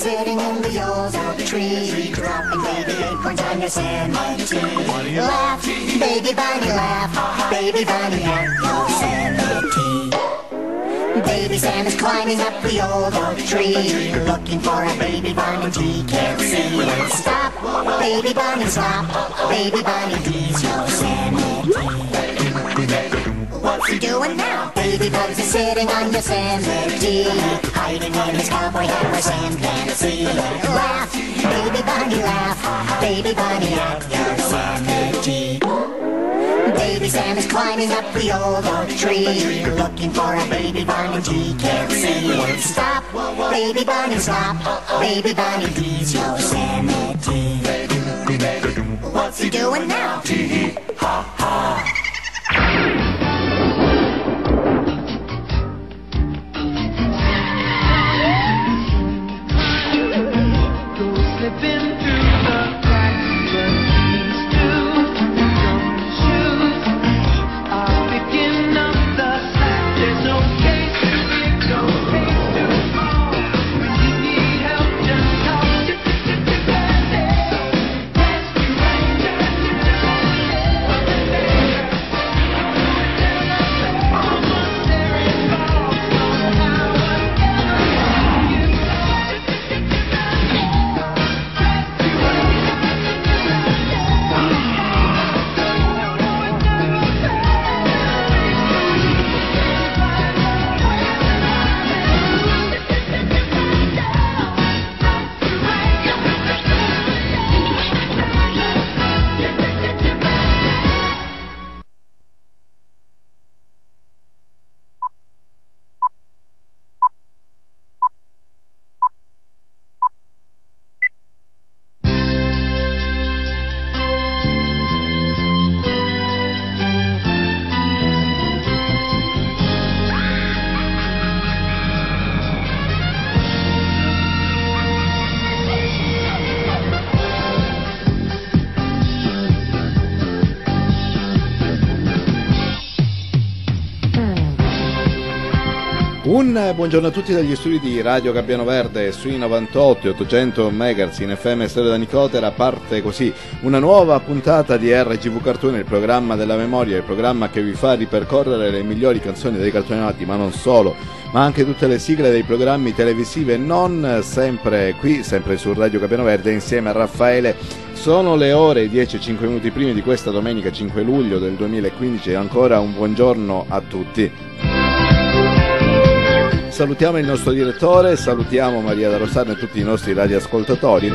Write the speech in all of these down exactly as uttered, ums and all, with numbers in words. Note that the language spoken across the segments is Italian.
sitting in the old oak tree, dropping baby acorns on Yosemite. Laugh, baby bunny, laugh, baby bunny at Yosemite. Baby Sam is climbing up the old oak tree, looking for a baby bunny he can't see. Stop, baby bunny, stop, baby bunny, he's Yosemite. What's he doing now? Baby Bugs is sitting on Yosemite, hiding in his cowboy hat where Sam can't see. Laugh, baby bunny, laugh, baby bunny at Yosemite. Baby Sam is climbing up the old oak tree, looking for a baby bunny he can't see. Stop, baby bunny, stop, baby bunny, he's Yosemite. What's he doing now? Tee ha ha. Un buongiorno a tutti dagli studi di Radio Gabbiano Verde sui novantotto e ottocento megahertz in F M Stereo da Nicotera. Parte così una nuova puntata di R G V Cartoon, il programma della memoria, il programma che vi fa ripercorrere le migliori canzoni dei cartoni animati, ma non solo, ma anche tutte le sigle dei programmi televisivi e non, sempre qui, sempre su Radio Gabbiano Verde insieme a Raffaele. Sono le ore dieci e cinque minuti primi di questa domenica cinque luglio del duemilaquindici e ancora un buongiorno a tutti. Salutiamo il nostro direttore, salutiamo Maria da Rossano e tutti i nostri radioascoltatori.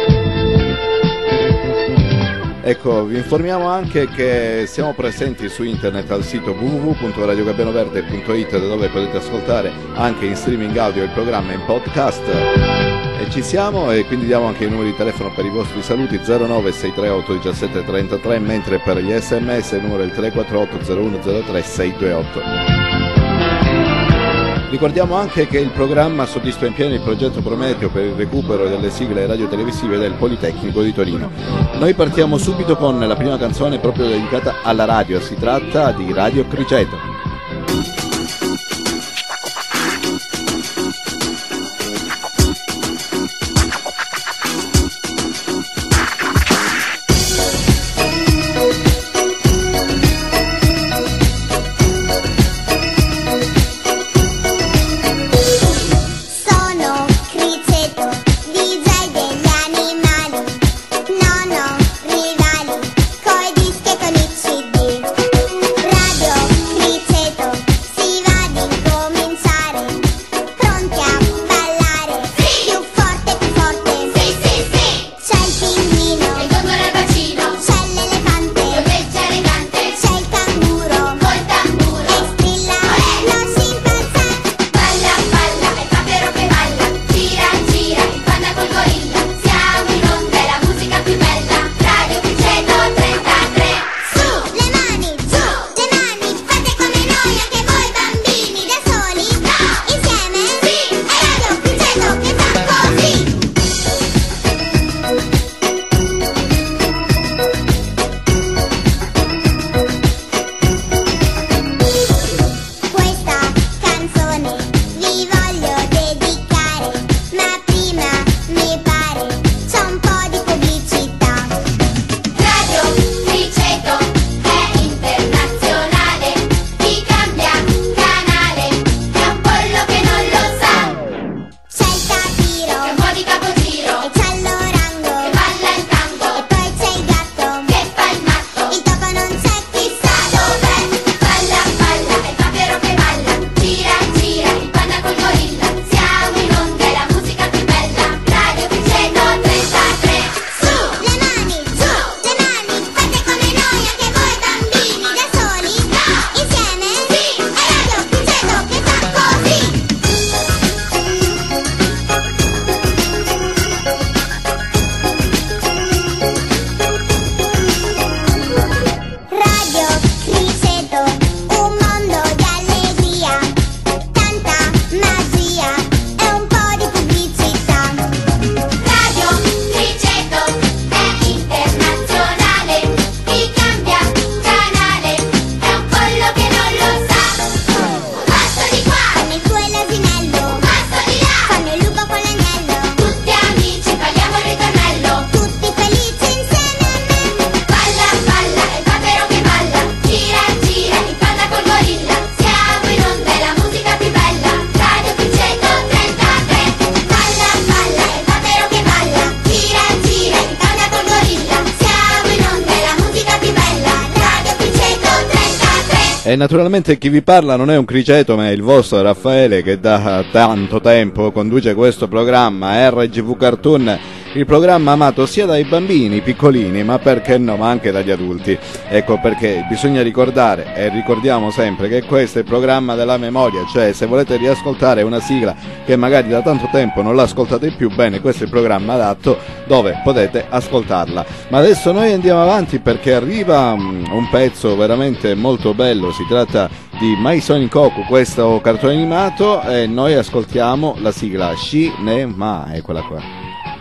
Ecco, vi informiamo anche che siamo presenti su internet al sito w w w punto radio gabbiano verde punto it, dove potete ascoltare anche in streaming audio il programma in podcast. E ci siamo, e quindi diamo anche i numeri di telefono per i vostri saluti: zero nove sei tre otto uno sette tre tre, mentre per gli sms il numero è il tre quattro otto zero uno zero tre sei due otto. Ricordiamo anche che il programma soddisfa in pieno il progetto Prometeo per il recupero delle sigle radiotelevisive del Politecnico di Torino. Noi partiamo subito con la prima canzone proprio dedicata alla radio, si tratta di Radio Criceto. Rivali, coi dischi e con i C D. Radio E naturalmente chi vi parla non è un criceto, ma è il vostro Raffaele, che da tanto tempo conduce questo programma R G V Cartoon, il programma amato sia dai bambini piccolini, ma perché no, ma anche dagli adulti. Ecco perché bisogna ricordare, e ricordiamo sempre, che questo è il programma della memoria, cioè se volete riascoltare una sigla che magari da tanto tempo non l'ascoltate più, bene, questo è il programma adatto dove potete ascoltarla. Ma adesso noi andiamo avanti perché arriva um, un pezzo veramente molto bello, si tratta di My Sonic Goku, questo cartone animato, e noi ascoltiamo la sigla Cinema, è quella qua.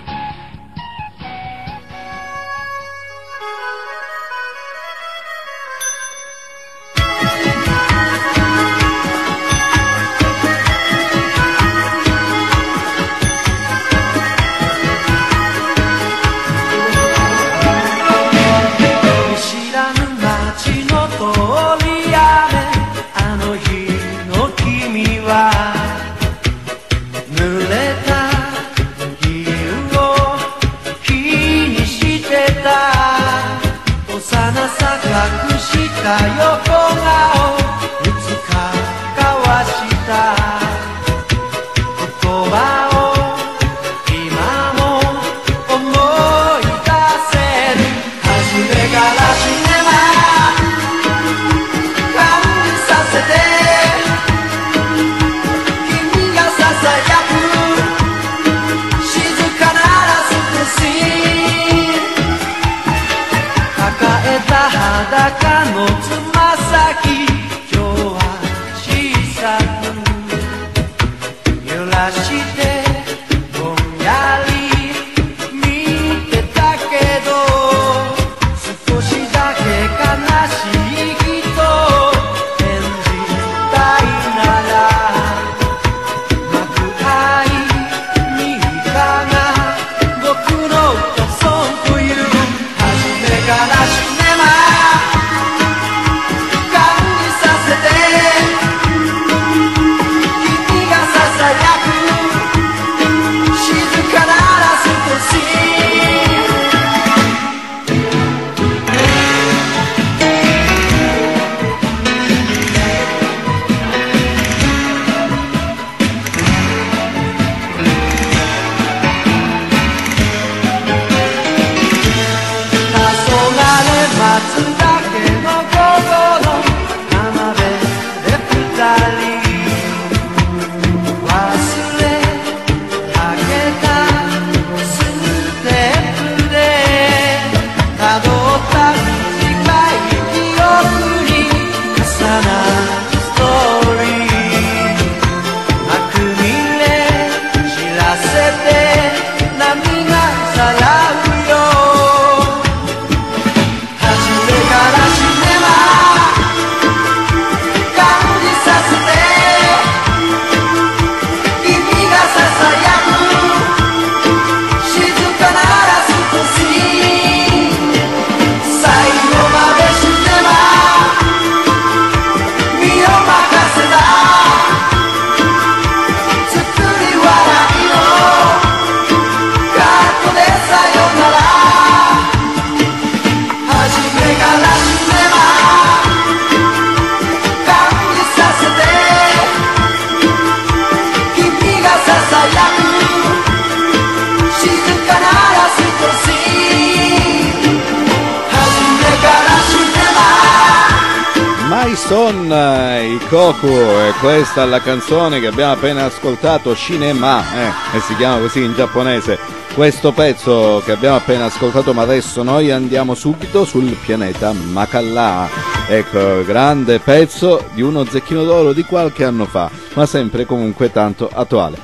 Son i Koku, e questa è la canzone che abbiamo appena ascoltato, Cinema, eh, e si chiama così in giapponese questo pezzo che abbiamo appena ascoltato. Ma adesso noi andiamo subito sul pianeta Macallà. Ecco, grande pezzo di uno Zecchino d'Oro di qualche anno fa, ma sempre comunque tanto attuale.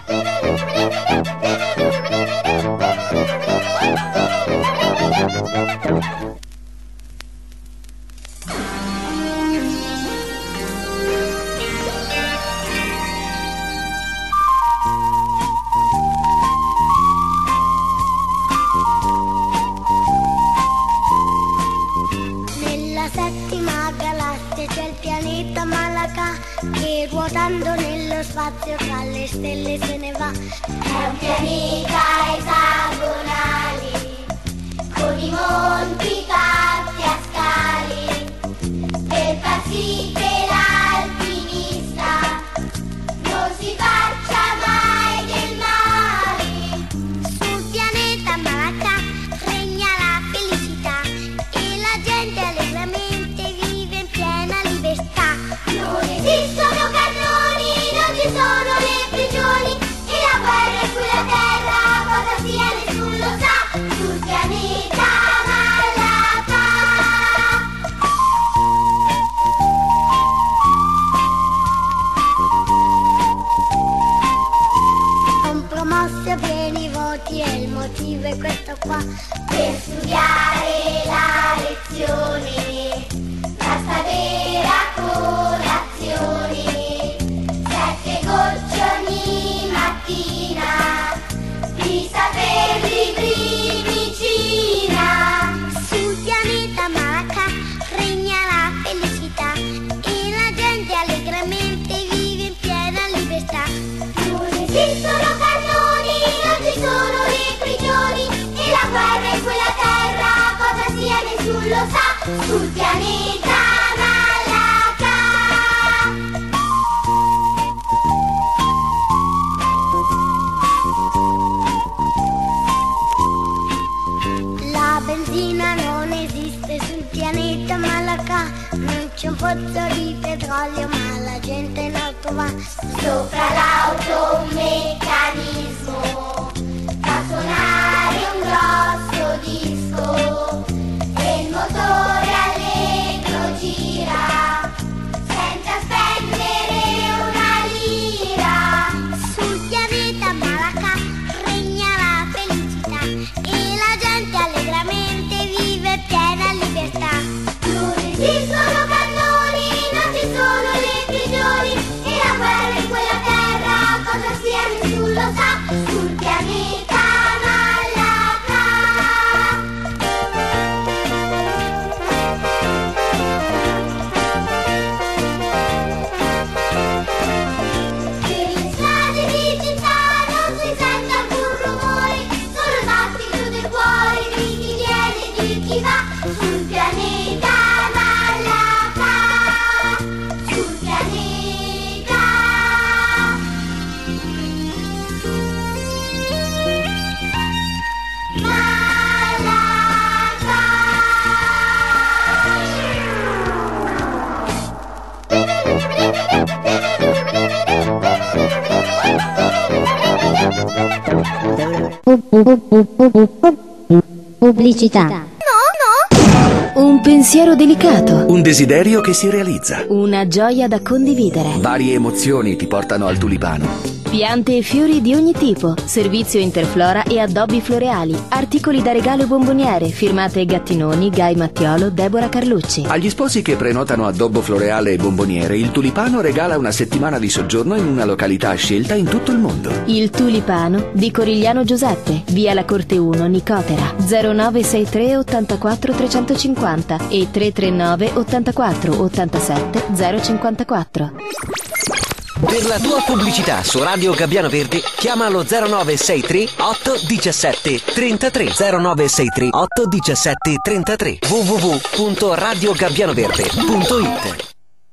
Che ruotando nello spazio tra le stelle se ne va. È un pianeta esagonale con i monti fatti a scale per sì che l'alpinista non si faccia mai del male. Sul pianeta Malacca regna la felicità e la gente allegramente vive in piena libertà. Non esistono cannoni, non ci sono le prigioni e la guerra è sulla terra, cosa sia nessuno lo sa. Sul pianeta Malacca. Son promossi a pieni voti e il motivo è questo qua. Per studiare la lezione basta bere a colazione sette gocce ogni mattina di saperli primicina. Sul pianeta Malacca regna la felicità e la gente allegramente vive in piena libertà. Non esistono cannoni, non ci sono le prigioni e la guerra è quella terra, cosa sia nessuno lo sa. Sul pianeta Malacca. La benzina non esiste sul pianeta Malacca, non c'è un pozzo di petrolio ma la gente in auto va. Sopra l'auto un meccanismo fa suonare un grosso disco e il motore allegro gira senza spendere una lira. Sul pianeta Malacca regna la felicità e la gente allegramente vive piena libertà. Non esistono cannoni, non ci sono le prigioni e la guerra in quella terra, cosa sia nessuno lo sa. Sul pianeta Malacca. Per le strade di città non si sente alcun rumore, solo il battito del cuore di chi viene e di chi va. Sul pianeta Malacca. Sul pianeta Pubblicità. Un pensiero delicato, Un desiderio che si realizza. una gioia da condividere. Varie emozioni ti portano al tulipano. Piante e fiori di ogni tipo, servizio Interflora e addobbi floreali, articoli da regalo e bomboniere, firmate Gattinoni, Gai Mattiolo, Deborah Carlucci. Agli sposi che prenotano addobbo floreale e bomboniere, il Tulipano regala una settimana di soggiorno in una località scelta in tutto il mondo. Il Tulipano di Corigliano Giuseppe, via La Corte uno, Nicotera, zero nove sei tre ottantaquattro trecentocinquanta e tre tre nove ottantaquattro ottantasette zero cinquantaquattro. Per la tua pubblicità su Radio Gabbiano Verde chiama allo zero nove sei tre otto uno sette tre tre zero nove sei tre otto uno sette tre tre w w w punto radio gabbiano verde punto it.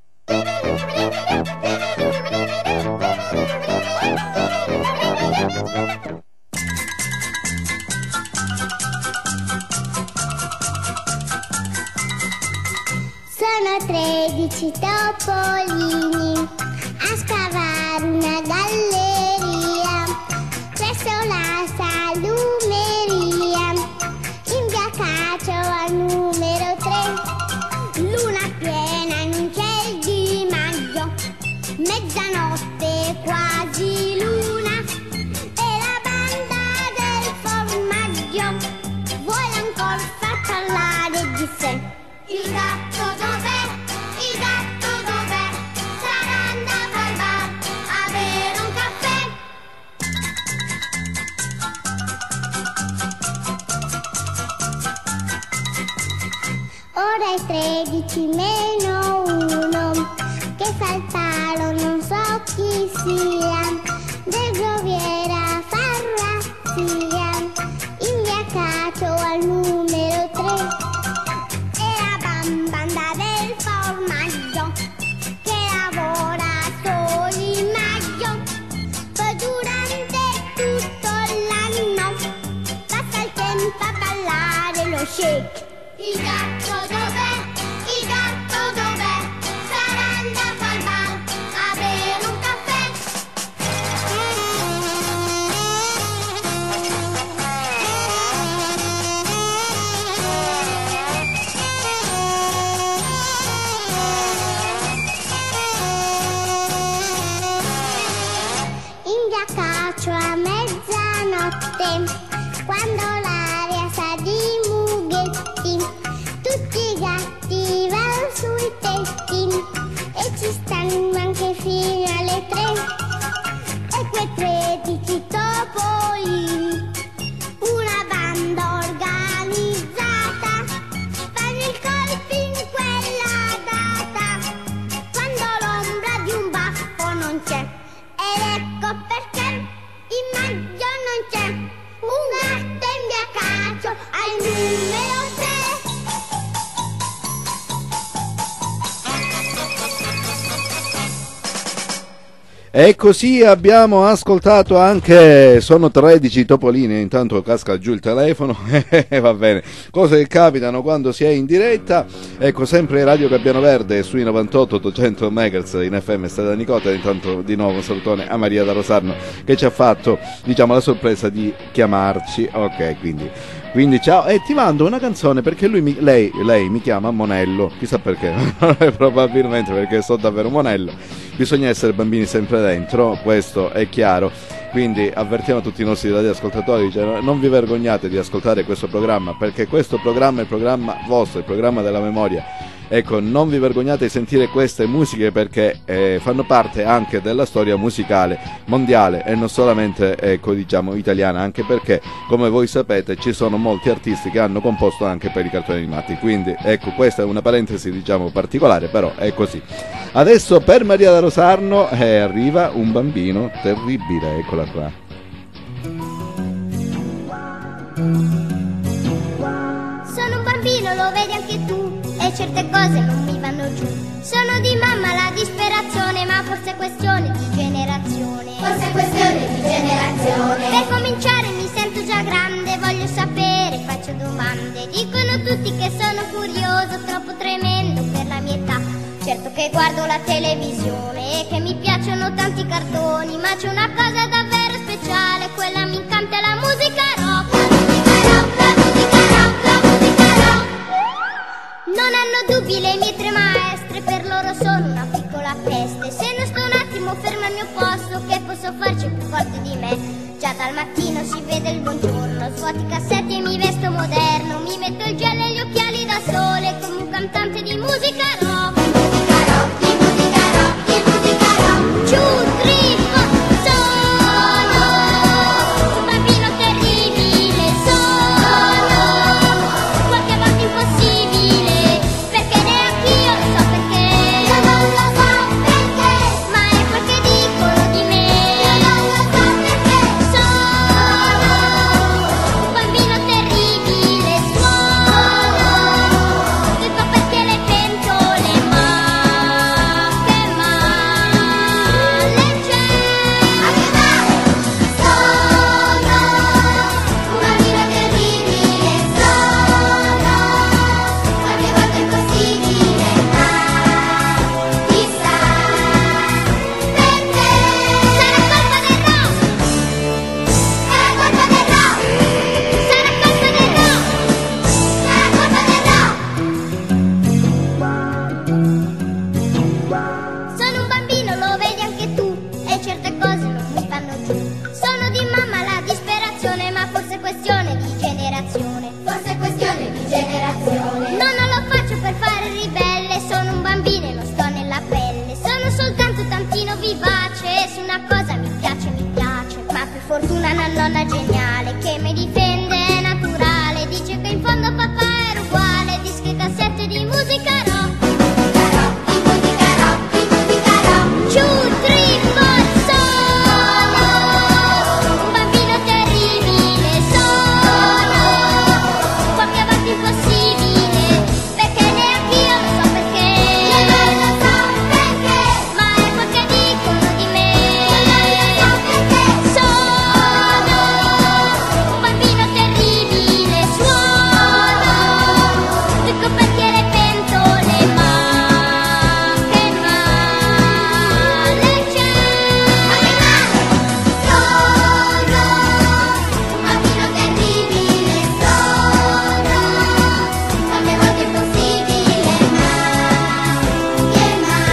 Sono tredici topolini a scavare una galleria presso la salumeria in via Cacio al numero tre. Luna piena in un ciel di maggio, mezzanotte quasi luna e la banda del formaggio vuole ancora far parlare di sé. Il gatto dov'è? Il gatto dov'è? Sarà andato al bar a bere un caffè. Ora è tredici meno uno, che fa il palo non so chi sia, del Groviera Farrazia, in via Cacio al numero tre. E la banda del formaggio c'è. Ed ecco perché in maggio non c'è un gatto in via Cacio al numero tre. E così abbiamo ascoltato anche, sono tredici topolini, intanto casca giù il telefono, e va bene, cose che capitano quando si è in diretta. Ecco, sempre Radio Gabbiano Verde sui novantotto ottocento megahertz in F M Strada Nicotera. Intanto di nuovo un salutone a Maria da Rosarno che ci ha fatto, diciamo, la sorpresa di chiamarci. Ok, quindi Quindi ciao, e ti mando una canzone perché lui mi, lei, lei mi chiama Monello, chissà perché, probabilmente perché so davvero Monello. Bisogna essere bambini sempre dentro, questo è chiaro. Quindi avvertiamo tutti i nostri radioascoltatori, cioè, non vi vergognate di ascoltare questo programma, perché questo programma è il programma vostro, il programma della memoria. Ecco, non vi vergognate di sentire queste musiche perché eh, fanno parte anche della storia musicale mondiale e non solamente, ecco, diciamo, italiana, anche perché, come voi sapete, ci sono molti artisti che hanno composto anche per i cartoni animati. Quindi, ecco, questa è una parentesi, diciamo, particolare, però è così. Adesso per Maria da Rosarno eh, arriva un bambino terribile, eccola qua. Sono un bambino, lo vedi anche tu, e certe cose non mi vanno giù. Sono di mamma la disperazione, ma forse è questione di generazione. Forse è questione di generazione. Per cominciare mi sento già grande, voglio sapere, faccio domande. Dicono tutti che sono curioso, troppo tremendo per la mia età. Certo che guardo la televisione e che mi piacciono tanti cartoni, ma c'è una cosa davvero speciale, quella mi incanta, la musica rock. La musica rock, la musica rock, la musica rock. Non hanno dubbi le mie tre maestre, per loro sono una piccola peste. Se non sto un attimo fermo al mio posto, che posso farci più forte di me? Già dal mattino si vede il buongiorno, svuoto i cassetti e mi vesto moderno, mi metto il gel e gli occhiali da sole come un cantante di musica rock. Musica rock, di musica rock, di musica rock. Two, three, four. Sono un bambino terribile, sono qualche volta impossibile, perché neanche io lo so perché. Io non lo so perché, ma è quel che dicono di me. Io non lo so perché. Sono un bambino terribile, suono le coperti e le pentole, ma che male c'è. Anche me sono un bambino terribile, sono qualche volta impossibile, ma chissà perché. Sarà colpa del rock, sarà colpa del rock, sarà colpa del rock, sarà colpa del rock. Sono un bambino, lo vedi anche tu, e certe cose non mi fanno giù. Sono di mamma la disperazione, ma forse è questione di generazione. Forse è questione di generazione. No, non lo faccio per fare il ribelle, sono un bambino e non sto nella pelle. Sono soltanto tantino vivace, e se una cosa mi piace, mi piace. Ma per fortuna una nonna geniale che mi difende, è naturale. Dice che in fondo papà era uguale, dischi e cassette di musica rock. Musica rock, di musica rock, di musica rock. Two, three, four. Sono un bambino terribile, sono qualche volta impossibile, perché neanche io lo so perché. Io non lo so perché, ma è quel che dicono di me. Io non lo so perché. Sono un bambino terribile, suono le coperti e le pentole, ma che male c'è. Anche me sono un bambino terribile, sono qualche volta impossibile, ma che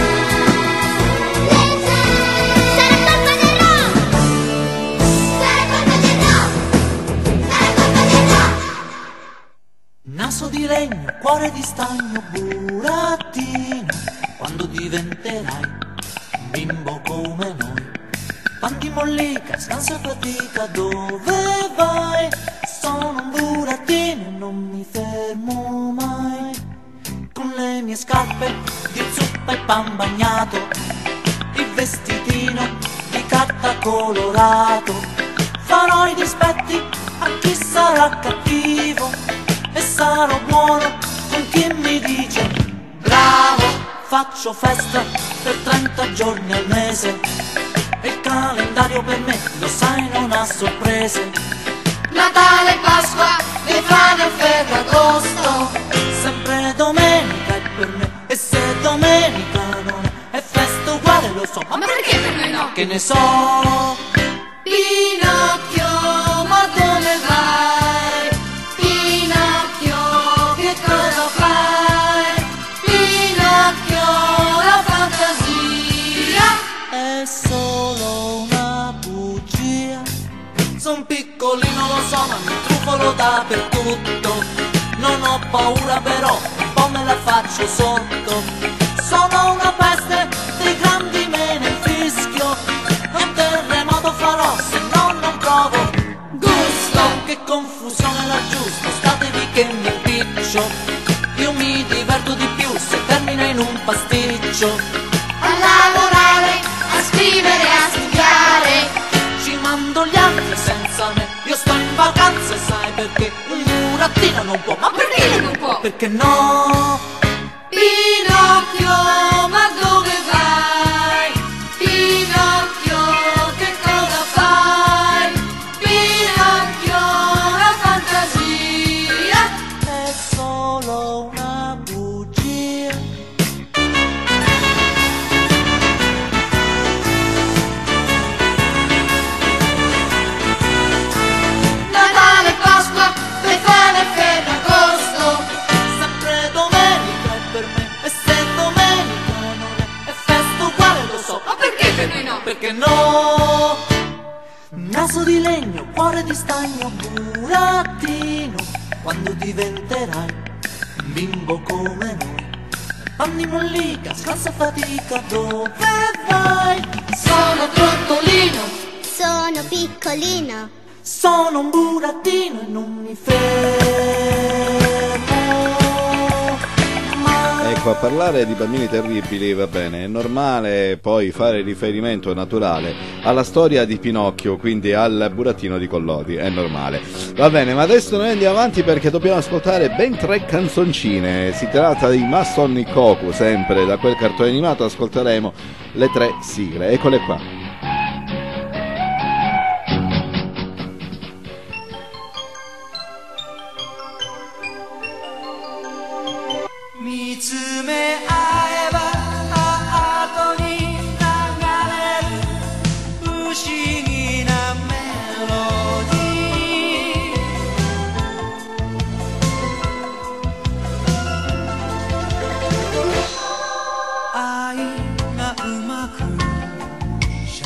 male c'è. Sarà colpa del rock, sarà colpa del rock, sarà colpa del rock. Naso di legno, cuore di stagno, burattino, quando diventerai un bimbo come noi. Pan di mollica, scansa e fatica, dove vai? Sono un burattino e non mi fermo mai. Con le mie scarpe di zuppa e pan bagnato, i vestitino di carta colorato. Farò i dispetti a chi sarà cattivo e sarò buono con chi mi dice bravo. Faccio festa per trenta giorni al mese e il calendario per me, lo sai, non ha sorprese. Natale, Pasqua, Befana e Ferragosto, sempre domenica è per me, e se domenica non è, è festa uguale, lo so. ma perché per noi no? Che ne so? Pinocchio, ma dove vai? Pinocchio, che cosa fai? Pinocchio, la fantasia È solo una bugia. Son piccolino, lo so, ma mi trufolo dappertutto. Non ho paura però, un po' me la faccio sotto. Sono una peste, dei grandi me ne fischio. Un terremoto farò, se no non provo gusto. Che confusione l'aggiusto, statevi che mi impiccio. Io mi diverto di più se termina in un pasticcio. a lavorare, a scrivere, a studiare. Ci mando gli altri senza me, io sto in vacanza e sai perché? Un burattino non può, ma Perché non può? perché no? Pinocchio, ma dove vai? Pinocchio, che cosa fai? Pinocchio, la fantasia È solo una bugia. Natale, Pasqua, Befana e Ferragosto, Sempre domenica è per me, e se domenica non è, è festa uguale, lo so. ma perché per noi no? Perché no? Naso di legno, cuore di stagno, burattino, quando diventerai un bimbo come noi. Panni mollica, scarsa fatica, dove vai? Sono trottolino, Sono piccolino, Sono un burattino e non mi fermo mai. Ecco, a parlare di bambini terribili va bene, è normale poi fare riferimento naturale alla storia di Pinocchio, quindi al burattino di Collodi, è normale. Va bene, ma adesso noi andiamo avanti perché dobbiamo ascoltare ben tre canzoncine. Si tratta di Masson Nikoku, sempre da quel cartone animato ascolteremo le tre sigle, eccole qua. 見つめ合えばハートに流れる不思議なメロディー愛がうまく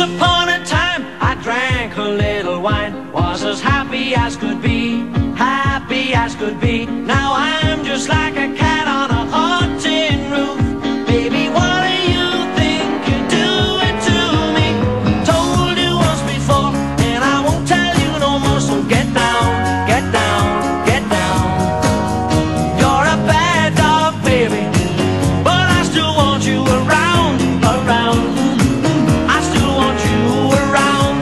upon a time I drank a little wine, was as happy as could be, happy as could be. Now I'm just like a cat on a hot tin roof. Baby, what do you think you're doing to me? Told you once before, and I won't tell you no more. So get down, get down, get down. You're a bad dog, baby, but I still want you around, around. I still want you around.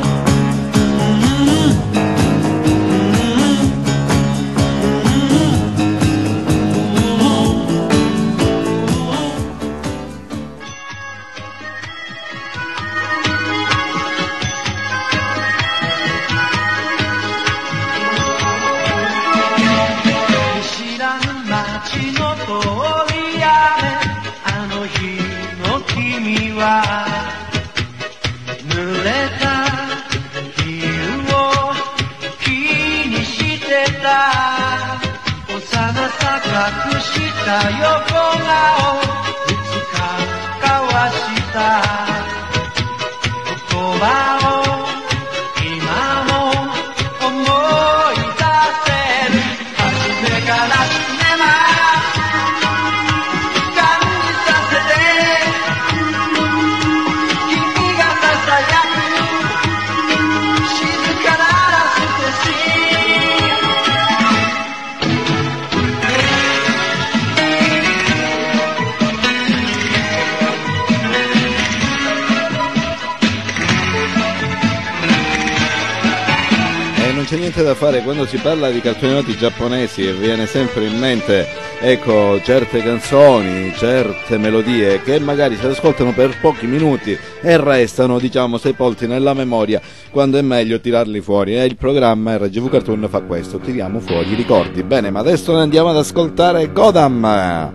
C'è niente da fare quando si parla di cartoni animati giapponesi e viene sempre in mente, ecco, certe canzoni, certe melodie che magari si ascoltano per pochi minuti e restano, diciamo, sepolti nella memoria, quando è meglio tirarli fuori, e il programma R G V Cartoon fa questo, tiriamo fuori i ricordi. Bene, ma adesso ne andiamo ad ascoltare Godam.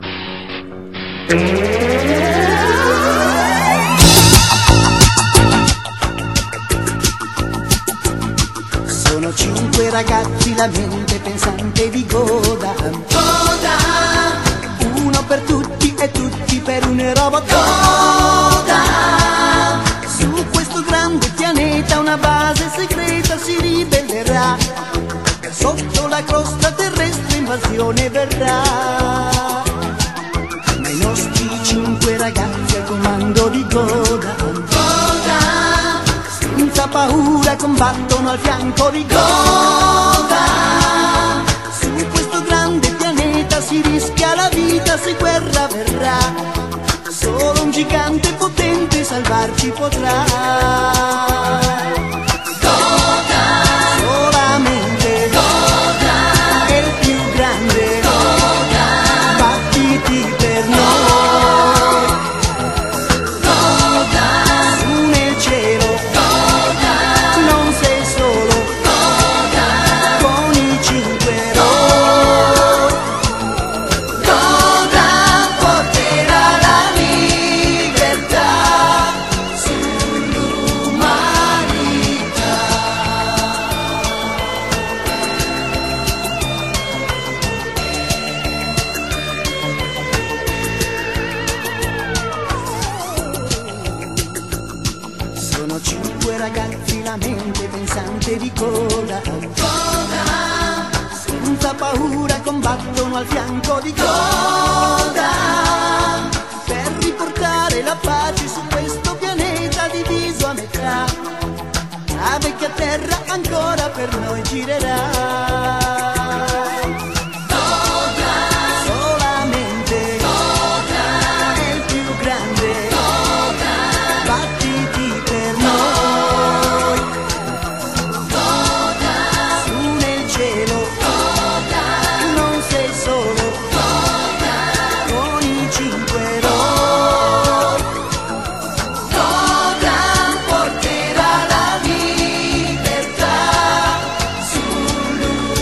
Sono cinque ragazzi, la mente pensante di Godam. Godam! Uno per tutti e tutti per un robot. Godam! Su questo grande pianeta una base segreta si ribellerà. Sotto la crosta terrestre invasione verrà. Ma i nostri cinque ragazzi al comando di Godam. Senza paura combattono al fianco di Godam. Su questo grande pianeta si rischia la vita se guerra verrà. Solo un gigante potente salvarci potrà. Godam, solamente Godam è il più grande. Godam, battiti per noi. Godam, su nel cielo. Non sei solo Godam, con i cinque eroi. Godam porterà la libertà sull'umanità. Sono cinque ragazzi, la mente pensante di Godam. Godam! Senza paura combattono al fianco di Godam per riportare la pace su questo pianeta diviso a metà. Nave che a terra ancora per noi girerà. Solamente Godam è il più grande. Godam, battiti per noi. Godam, su nel cielo. Godam, non sei solo. Godam, con i cinque eroi. Godam porterà la libertà sull'umanità.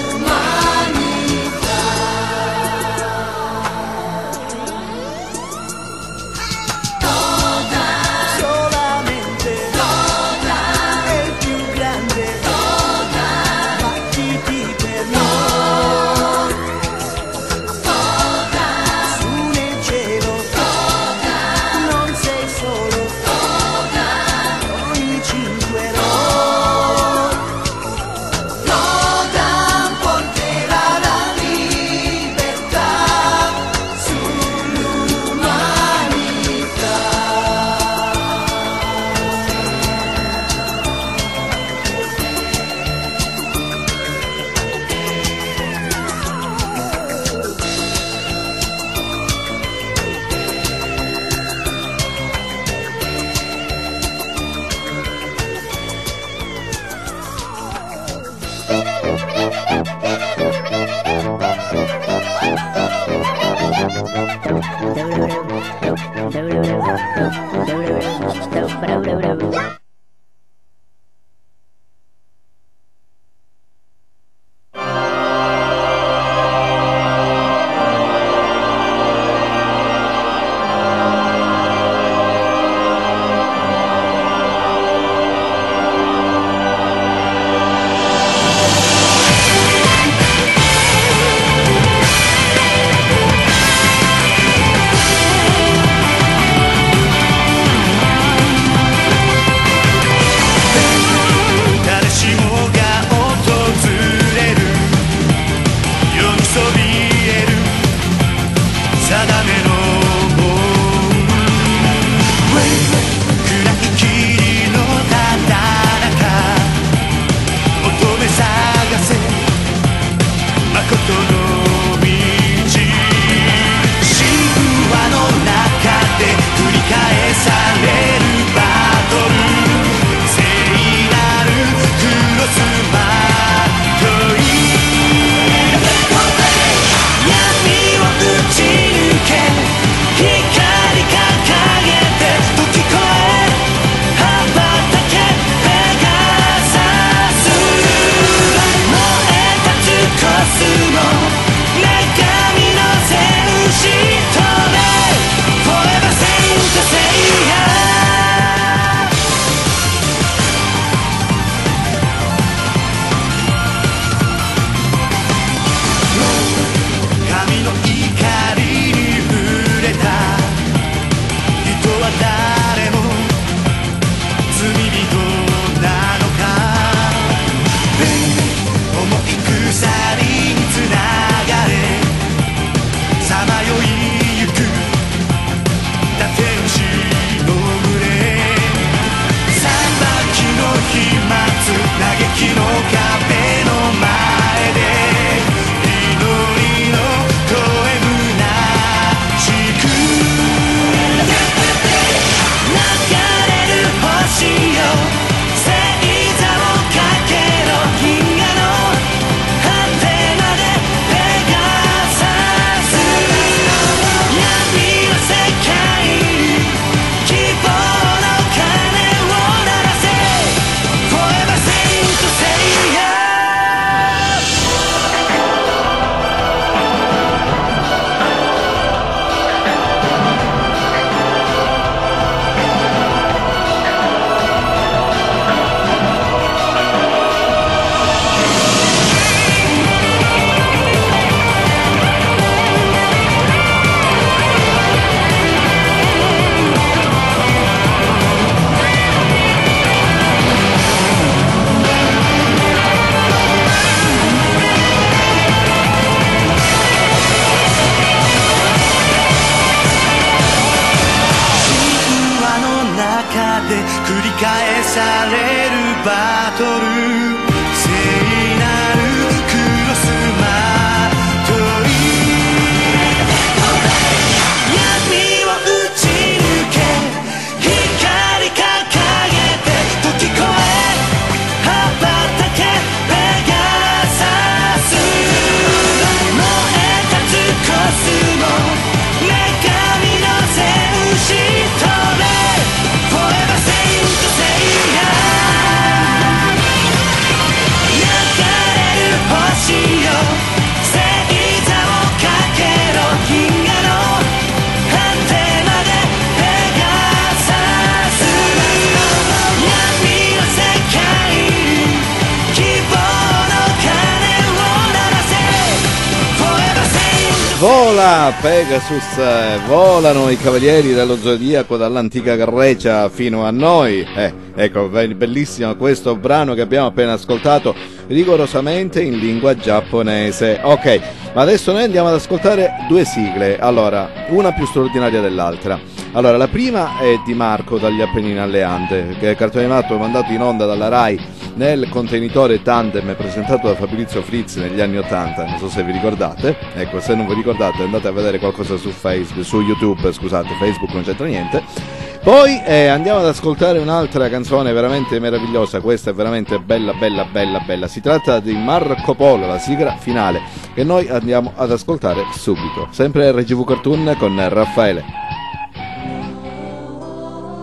Vola Pegasus, eh, volano i cavalieri dello zodiaco dall'antica Grecia fino a noi. Eh, ecco, bellissimo questo brano che abbiamo appena ascoltato, rigorosamente in lingua giapponese. Ok, ma adesso noi andiamo ad ascoltare due sigle, allora, una più straordinaria dell'altra. Allora, la prima è di Marco dagli Appennini alle Ande, che è cartone animato mandato in onda dalla Rai nel contenitore tandem presentato da Fabrizio Frizzi negli anni ottanta, non so se vi ricordate. Ecco, se non vi ricordate andate a vedere qualcosa su Facebook, su YouTube, scusate, Facebook non c'entra niente. Poi eh, andiamo ad ascoltare un'altra canzone veramente meravigliosa, questa è veramente bella bella bella bella, si tratta di Marco Polo, la sigla finale, che noi andiamo ad ascoltare subito, sempre R G V Cartoon con Raffaele.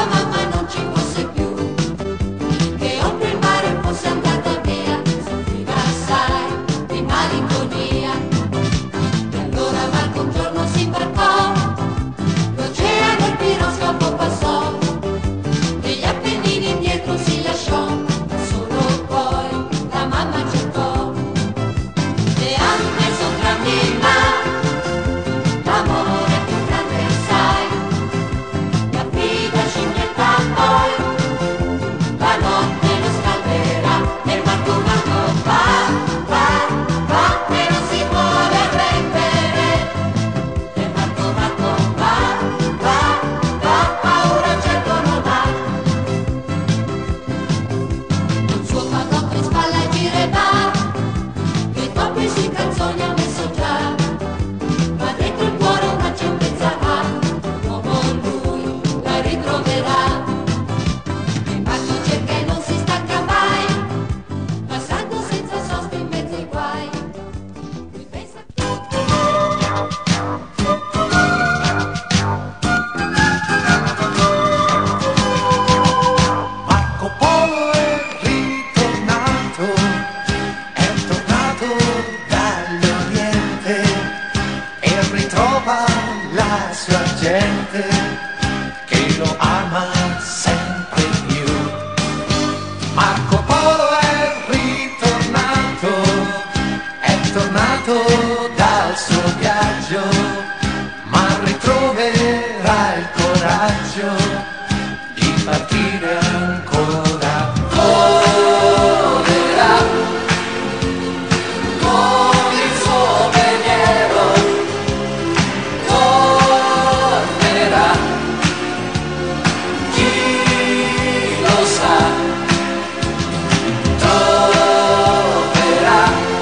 mamma non ci fosse più, che oltre il mare fosse andata via, soffriva assai di malinconia. E allora Marco un giorno si imbarcò, l'oceano il piroscafo passò, degli Appennini indietro si lasciò, solo poi la mamma cercò. Le anime son grandi ma l'amore è più grande assai, la fida scimmietta poi la notte lo scalderà, e Marco Marco va, va, va e non si vuole arrendere, e Marco Marco va, va, va, paura certo non ha. Un suo fagotto in spalla e gira e va, che topi sui calzoni ha messo già, ma dentro il cuore una certezza ha, l'uomo lui la ritroverà. E Marco cerca e non si stanca mai, passando senza sosta in mezzo ai guai. Lui pensa Marco Polo è ritornato, è tornato dall'Oriente e ritrova la sua gente che lo ama sempre più. Marco Polo è ritornato, è tornato dal suo viaggio, ma ritroverà il coraggio di partire ancora. Volerà con il suo veliero, tornerà, chi lo sa, troverà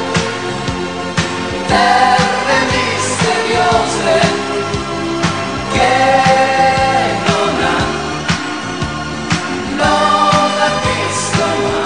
terre misteriose che non ha, non ha visto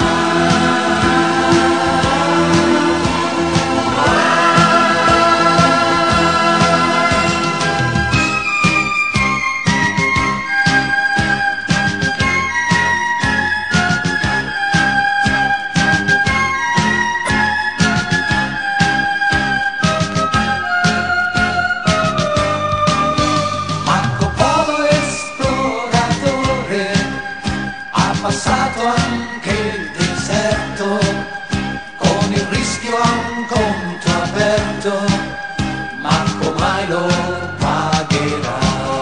Marco Polo esploratore, ha passato anche il deserto, con il rischio a un conto aperto, Marco mai lo pagherà.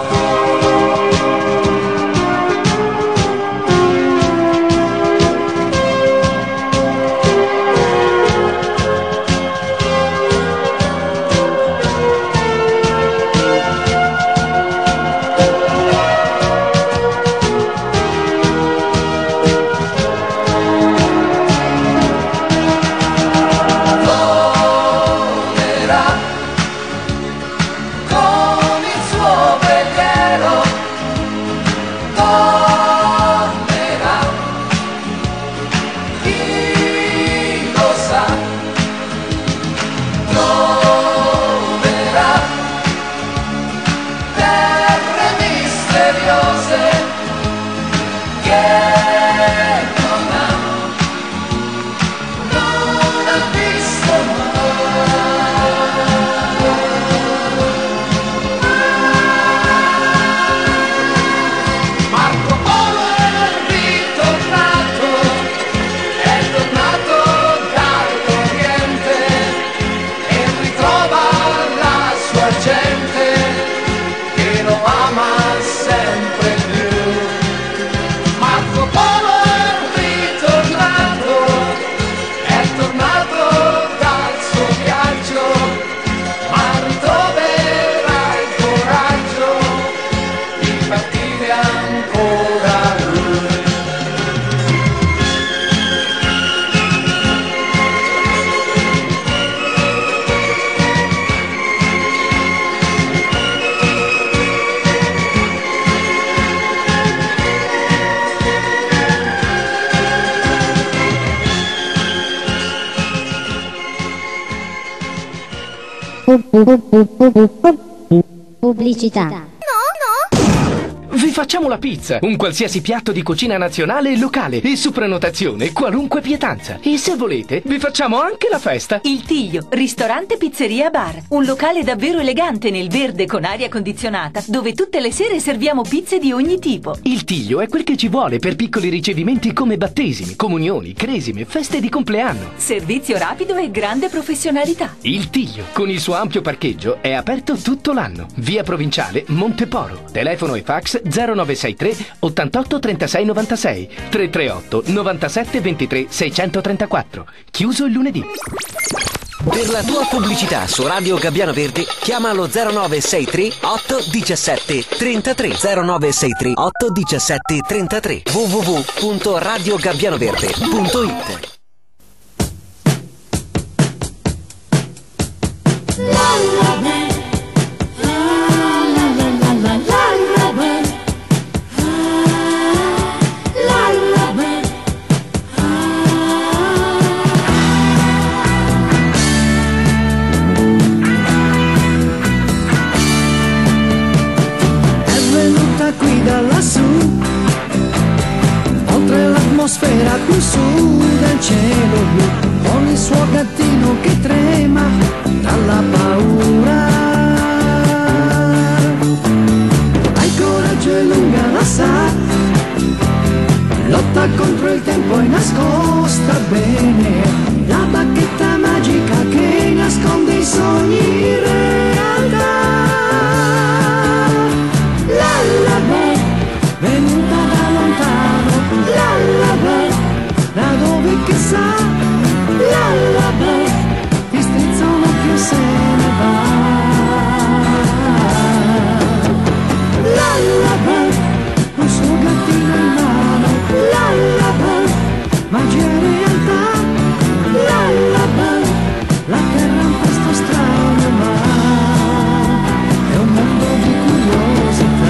Volerà con il suo veliero, tornerà, chi lo sa, troverà terre misteriose che non ha, non ha visto mai. Marco Polo è ritornato, è tornato dall'Oriente e ritrova la sua gente che lo ama sempre più. Marco Polo è ritornato, è tornato dal suo viaggio, ma ritroverà il coraggio di partire ancora lui. Pubblicità. Vi facciamo la pizza, un qualsiasi piatto di cucina nazionale e locale e su prenotazione qualunque pietanza. E se volete, vi facciamo anche la festa. Il Tiglio, ristorante, pizzeria, bar. Un locale davvero elegante nel verde con aria condizionata, dove tutte le sere serviamo pizze di ogni tipo. Il Tiglio è quel che ci vuole per piccoli ricevimenti come battesimi, comunioni, cresime, feste di compleanno. Servizio rapido e grande professionalità. Il Tiglio, con il suo ampio parcheggio, è aperto tutto l'anno. Via Provinciale, Monteporo. Telefono e fax zero nove sei tre ottantotto trentasei novantasei tre tre otto novantasette ventitré seicentotrentaquattro. Chiuso il lunedì. Per la tua pubblicità su Radio Gabbiano Verde chiama allo zero nove sei tre otto uno sette tre tre zero nove sei tre otto uno sette tre tre w w w punto radio gabbiano verde punto it. Qui da lassù, oltre l'atmosfera più su del cielo blu, con il suo gattino che trema dalla paura. Ha il coraggio e lunga la sa, lotta contro il tempo e nascosta bene, la bacchetta magica che nasconde i sogni in realtà. Lullaby, venuta da lontano, lullaby, da dove chissà, lullaby, ti strizza un occhio e se ne va. Lullaby, un suo gattino in mano, lullaby, magia e realtà, lullaby, la terra è un posto strano ma è un mondo di curiosità.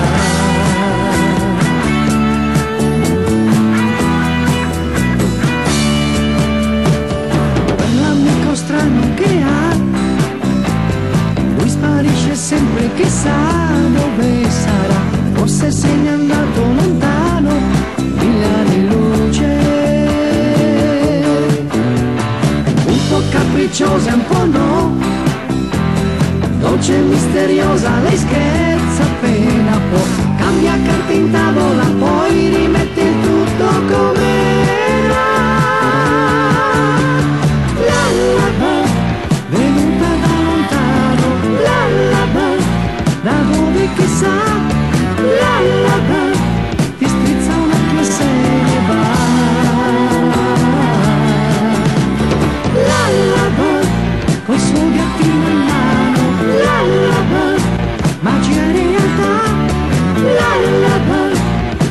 Quell'amico strano che ha, lui sparisce sempre, chissà dove sarà, forse se n'è andato lontano, mille anni luce. Un po' capricciosa, un po' no, dolce e misteriosa, lei scherza appena può, cambia carta in tavola, poi rimette il tutto com'era. Lullaby, venuta da lontano, lullaby, da dove chissà, lullaby, ti strizza un occhio e se ne va. Lullaby, col suo gattino in mano, lullaby, magia e realtà, lullaby,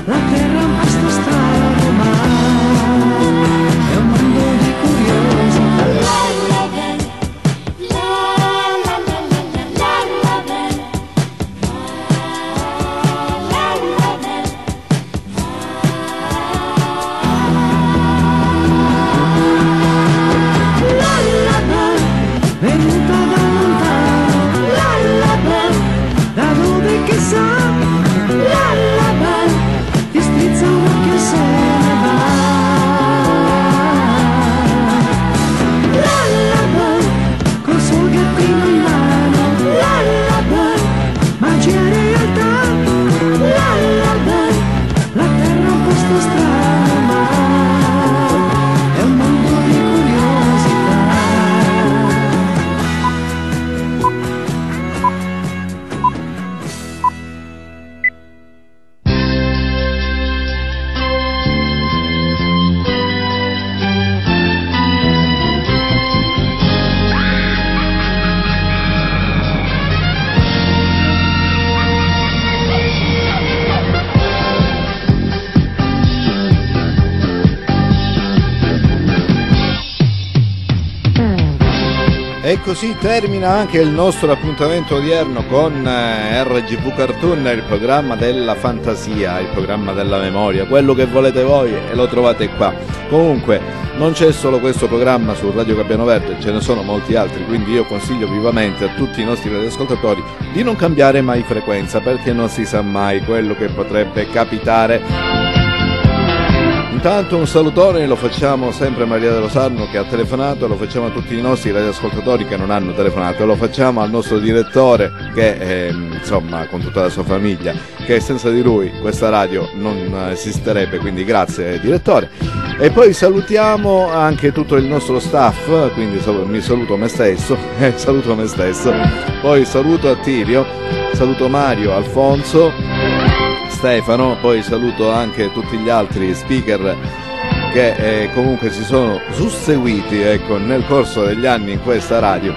E così termina anche il nostro appuntamento odierno con eh, R G V Cartoon, il programma della fantasia, il programma della memoria, quello che volete voi e lo trovate qua. Comunque non c'è solo questo programma su Radio Gabbiano Verde, ce ne sono molti altri, quindi io consiglio vivamente a tutti i nostri radioascoltatori di non cambiare mai frequenza, perché non si sa mai quello che potrebbe capitare. Intanto un salutone lo facciamo sempre a Maria dello Sarno che ha telefonato, lo facciamo a tutti i nostri radioascoltatori che non hanno telefonato, lo facciamo al nostro direttore che è, insomma, con tutta la sua famiglia, che senza di lui questa radio non esisterebbe, quindi grazie direttore. E poi salutiamo anche tutto il nostro staff, quindi mi saluto me stesso, eh, saluto me stesso, poi saluto Attilio, saluto Mario, Alfonso, Stefano, poi saluto anche tutti gli altri speaker che eh, comunque si sono susseguiti, ecco, nel corso degli anni in questa radio.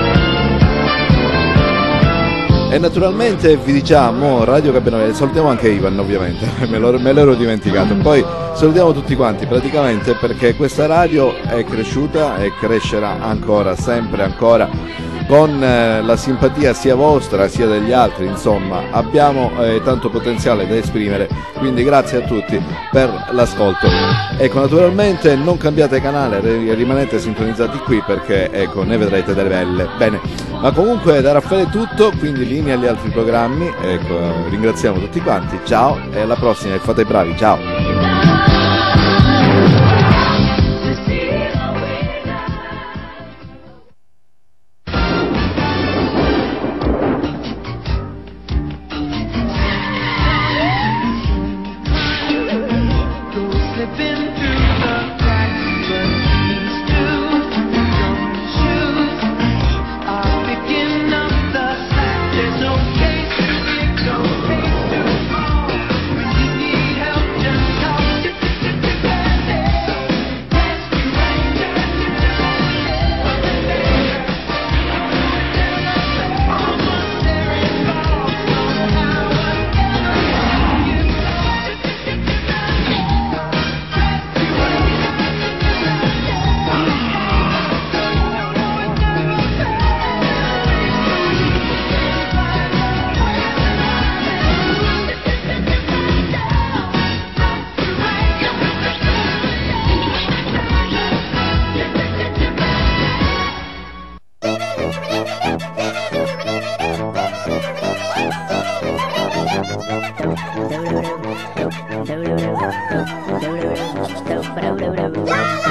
E naturalmente vi diciamo Radio Gabbiano Verde, salutiamo anche Ivan ovviamente, me, lo, me l'ero dimenticato, poi salutiamo tutti quanti praticamente perché questa radio è cresciuta e crescerà ancora, sempre ancora, con eh, la simpatia sia vostra sia degli altri, insomma abbiamo eh, tanto potenziale da esprimere, quindi grazie a tutti per l'ascolto. Ecco, naturalmente non cambiate canale, rimanete sintonizzati qui perché ecco ne vedrete delle belle. Bene, ma comunque da Raffaele è tutto, quindi linea agli altri programmi, ecco, ringraziamo tutti quanti, ciao e alla prossima e fate i bravi, ciao. La